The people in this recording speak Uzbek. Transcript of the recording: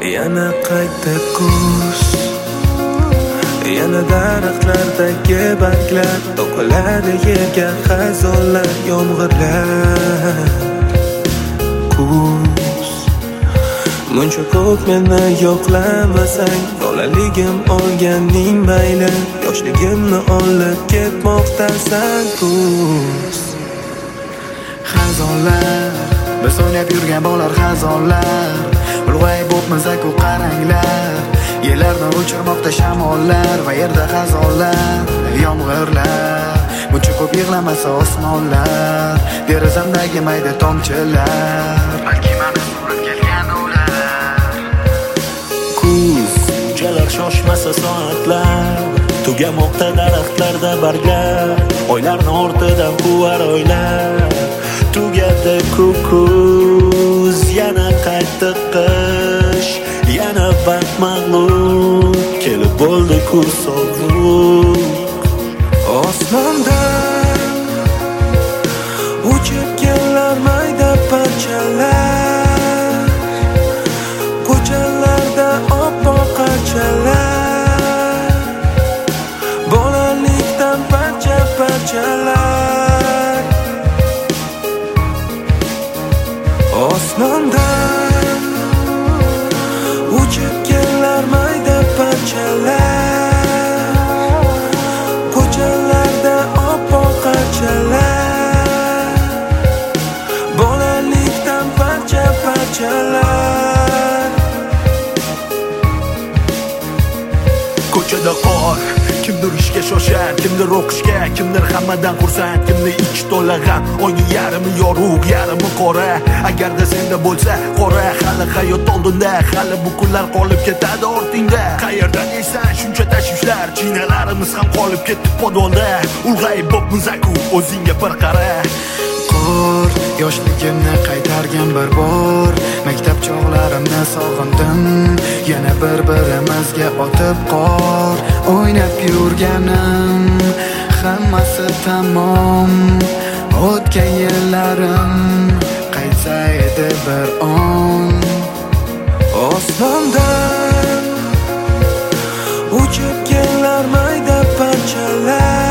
Yana qayta kuz, yana daraxtlardagi barglar to'kiladi yerga xazonlar, yomg'irlar. Kuz, muncha ko'p meni yo'qlamasang, bolaligim olganing mayli, yoshligimni olib ketmoqdasan. Kuz, xazonlar, biz o'ynab yurgan bolalar xazonlar, ulg'ayib bo'pmiz-ku qaranglar, yerlarni o'chirmoqda shamollar va yerda xazonlar, yomg'irlar, buncha ko'p yig'lamasa osmonlar, derazamdagi mayda tomchilar, balki mana surib kelgan ular. Kuz, unchalar shoshmasa soatlar, tugamoqda daraxtlarda barglar, oylarni ortidan quvar oylar. Tugadi kuz, yana qaytdi qish, yana vaqt mag'lub, kelib bo'ldi kuz sovuq. Osmondan uchib kelar mayda parchalar, ko'chalarda oppoq qarchalar, bolalikdan parcha-parchalar. Osmondan uchib kelar mayda parchalar, ko'chalarda oppoq qarchalar, bolalikdan parcha-parchalar. Ko'chada qor, kimdir ishga shoshar, kimdir o'qishga, kimdir hammadan xursand, kimdir ichi to'la g'am, oyning yarmi yorug', yarmi qora. Agarda senda bo'lsa qora, hali hayot oldinda, hali bu kunlar qolib ketadi ortingda. Qayerdan yeysan shuncha tashvishlar, chinalarimiz ham qolib ketdi podolda. Ulg'ayib bo'pmiz-ku, o'zingga bir qara. Qor, yoshligimni qaytargan bir bor, maktab chog'larimni sog'indim, yana bir-birimizga otib qor, o'ynab yurganim, hammasi tamom, o'tgan yillarim qaytsa edi bir on. Osmondan uchib kelar mayda parchalar,